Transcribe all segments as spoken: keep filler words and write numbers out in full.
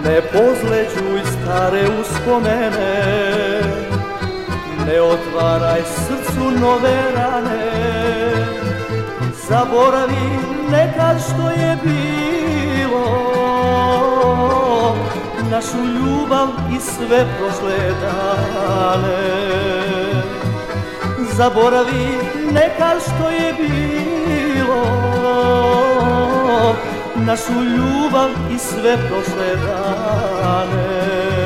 Ne pozleđuj stare uspomene, ne otvaraj srcu nove rane. Zaboravi nekad što je bilo, našu ljubav i sve prošle dane. Zaboravi nekad što je bilo, našu ljubav i sve prošle dane.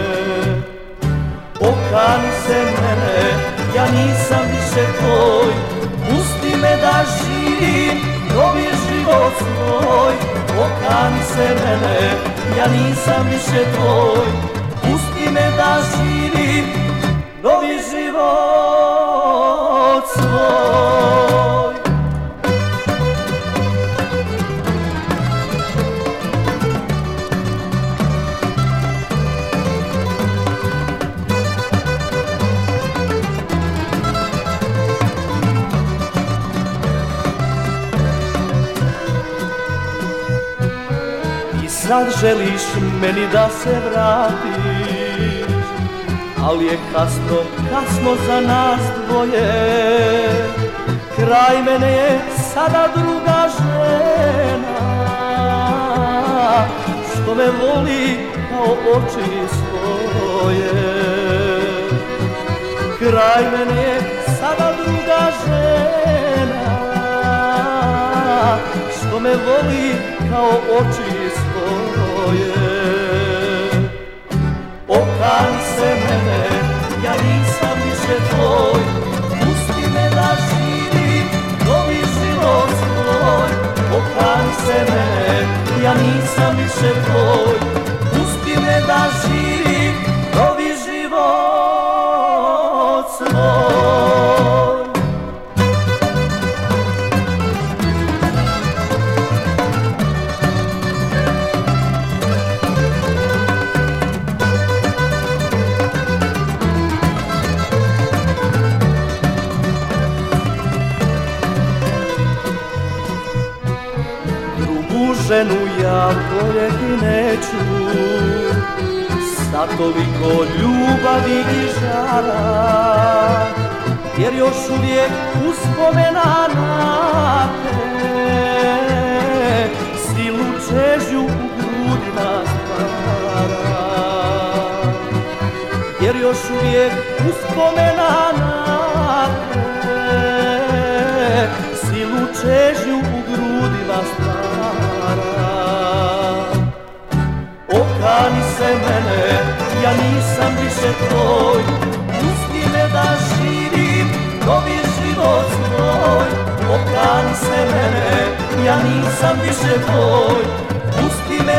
Okani se mene, ja nisam više tvoj, pusti me da živim novi život svoj. Okani se mene, ja nisam više tvoj, pusti me da živim novi život svoj. Sad želiš meni da se vratiš, ali je kasno, kasno za nas dvoje. Kraj mene je sada druga žena, što me voli kao oči svoje. Kraj mene je sada druga žena, što me voli kao oči svoje. Okani se mene, ja nisam više tvoj, pusti me da živim novi život svoj. Okani se mene, ja nisam više tvoj, pusti me da živim novi život svoj. Ženu ja voljeti neću, sa toliko ljubavi i žara, jer još uvijek uspomena na te silu čežnju u grudima stvara. Jer još uvijek uspomena na te silu čežnju u grudima stvara. Okani se mene, ja nisam više tvoj, pusti me da živim novi život svoj. Okani se mene, ja nisam više tvoj, pusti me